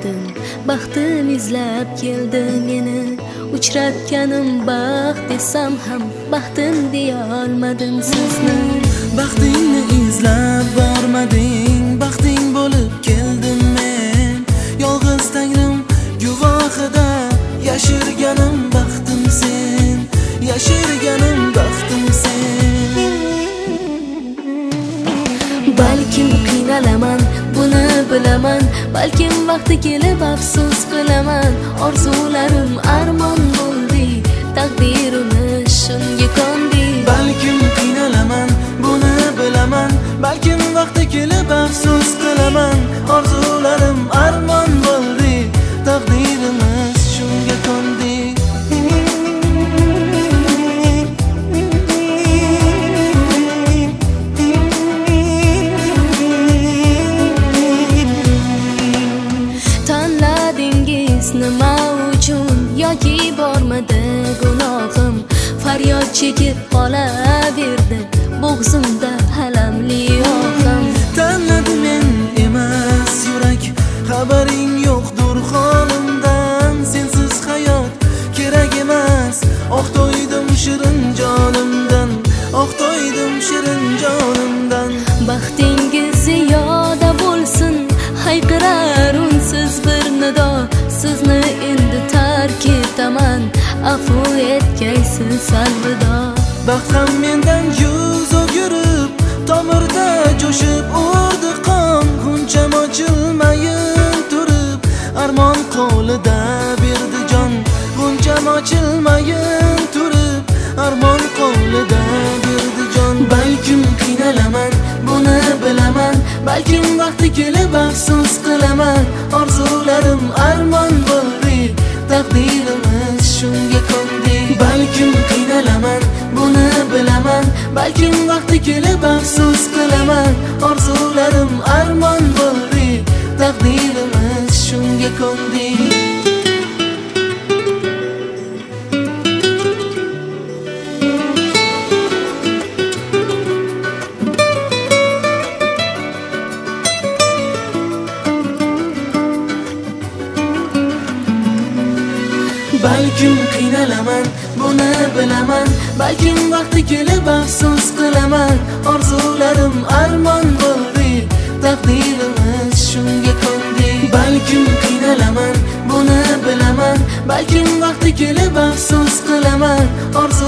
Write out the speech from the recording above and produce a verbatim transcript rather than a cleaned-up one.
olmadim, baxtim izlab keldi meni. Uchratganim baxt desam ham baxtim deya olmadim sizni. Baxtingni izlab bormading, baxting bo'lib keldim men. Yolg'iz tangrim guvohida yashirganim baxtim sen, yashirganim baxtim sen. Balkim qiynalaman, buni bilaman, balkim vaqti kelib afsus qilaman. Orzularim armon bo'ldi, taqdirimiz shunga ko'ndi. Balkim qiynalaman, buni bilaman, balkim vaqti kelib afsus qilaman. Orzularim armon bo'ldi, taqdirimiz shunga ko'ndi. Nima uchun yoki bormadi gunohim, faryod chekib qolaverdi bo'g'zimda alamli ohim. Tanladim men emas yurak, xabaring yo'qdur holimdan. Sensiz hayot kerak emas, oqtoydim shirin jonimdan, oqtoydim shirin jonimdan. Baxtingiz ziyoda bo'lsin, hayqirar unsiz bir nido. Sizni endi tark etaman, afu etgaysiz alvido. Baxt ham mendan yuz o'girib, tomirda jo'shib urdi qon. G'uncham ochilmayin turib, armon qo'lida berdi jon. G'uncham ochilmayin turib, armon qo'lida berdi jon. Balkim qiynalaman, buni bilaman, balkim vaqti kelib afsus qilaman. Orzularim armon bo'ldi, taqdirimiz shunga ko'ndi. Balkim qiynalaman, buni bilaman, balkim vaqti kelib afsus qilaman. Orzularim armon bo'ldi, taqdirimiz shunga ko'ndi. Balkim qiynalaman, buni bilaman, balkim vaqti kelib afsus qilaman. Orzularim armon bo'ldi, taqdirimiz shunga ko'ndi. Balkim qiynalaman, buni bilaman, balkim vaqti kelib afsus qilaman.